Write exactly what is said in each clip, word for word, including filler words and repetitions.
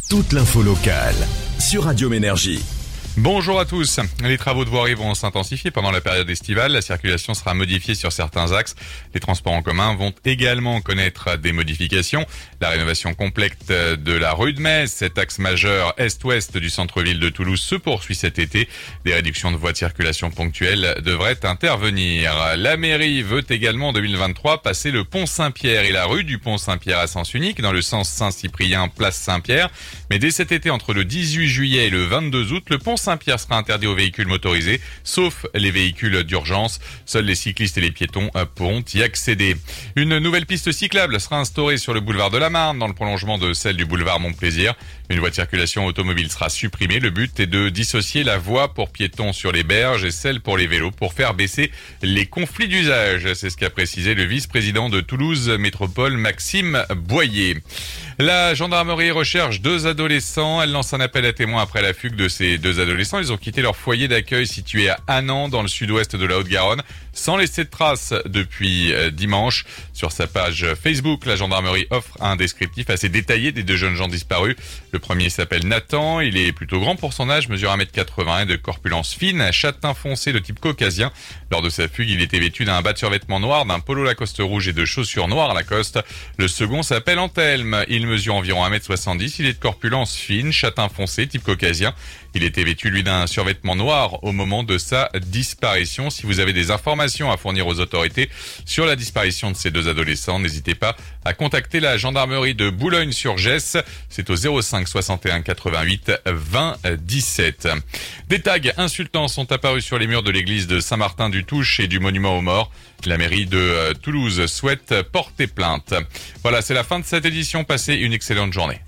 toute l'info locale sur Radio Ménergie. Bonjour à tous. Les travaux de voirie vont s'intensifier pendant la période estivale. La circulation sera modifiée sur certains axes. Les transports en commun vont également connaître des modifications. La rénovation complète de la rue de Metz, cet axe majeur est-ouest du centre-ville de Toulouse, se poursuit cet été. Des réductions de voies de circulation ponctuelles devraient intervenir. La mairie veut également en deux mille vingt-trois passer le pont Saint-Pierre et la rue du pont Saint-Pierre à sens unique dans le sens Saint-Cyprien, place Saint-Pierre. Mais dès cet été, entre le dix-huit juillet et le vingt-deux août, le pont Saint-Pierre sera interdit aux véhicules motorisés, sauf les véhicules d'urgence. Seuls les cyclistes et les piétons pourront y accéder. Une nouvelle piste cyclable sera instaurée sur le boulevard de la Marne, dans le prolongement de celle du boulevard Montplaisir. Une voie de circulation automobile sera supprimée. Le but est de dissocier la voie pour piétons sur les berges et celle pour les vélos pour faire baisser les conflits d'usage. C'est ce qu'a précisé le vice-président de Toulouse Métropole, Maxime Boyer. La gendarmerie recherche deux adolescents. Elle lance un appel à témoins après la fugue de ces deux adolescents. Ils ont quitté leur foyer d'accueil situé à Annan, dans le sud-ouest de la Haute-Garonne, sans laisser de traces depuis dimanche. Sur sa page Facebook, la gendarmerie offre un descriptif assez détaillé des deux jeunes gens disparus. Le premier s'appelle Nathan. Il est plutôt grand pour son âge, mesure un mètre quatre-vingts et de corpulence fine, châtain foncé de type caucasien. Lors de sa fugue, il était vêtu d'un bas de survêtement noir, d'un polo Lacoste rouge et de chaussures noires Lacoste. Le second s'appelle Anthelme. Il mesure environ un mètre soixante-dix. Il est de corpulence fine, châtain foncé, type caucasien. Il était vêtu, lui, d'un survêtement noir au moment de sa disparition. Si vous avez des informations à fournir aux autorités sur la disparition de ces deux adolescents, n'hésitez pas à contacter la gendarmerie de Boulogne-sur-Gesse. C'est au zéro cinq soixante et un quatre-vingt-huit vingt dix-sept. Des tags insultants sont apparus sur les murs de l'église de Saint-Martin-du-Touche et du monument aux morts. La mairie de Toulouse souhaite porter plainte. Voilà, c'est la fin de cette édition. Passez une excellente journée.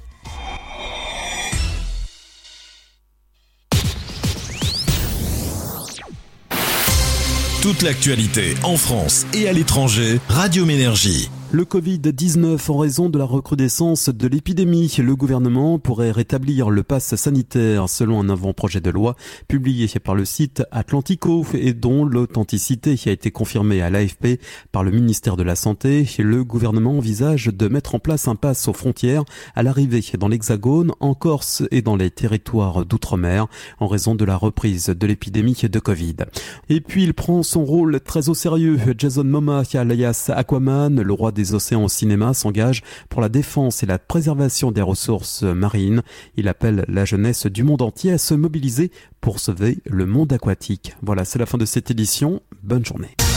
Toute l'actualité en France et à l'étranger, Radio Ménergie. Le covid dix-neuf, en raison de la recrudescence de l'épidémie, le gouvernement pourrait rétablir le pass sanitaire selon un avant-projet de loi publié par le site Atlantico et dont l'authenticité a été confirmée à l'A F P par le ministère de la Santé. Le gouvernement envisage de mettre en place un pass aux frontières à l'arrivée dans l'Hexagone, en Corse et dans les territoires d'outre-mer en raison de la reprise de l'épidémie de Covid. Et puis il prend son rôle très au sérieux. Jason Momoa, alias Aquaman, le roi des des océans au cinéma, s'engage pour la défense et la préservation des ressources marines. Il appelle la jeunesse du monde entier à se mobiliser pour sauver le monde aquatique. Voilà, c'est la fin de cette édition. Bonne journée.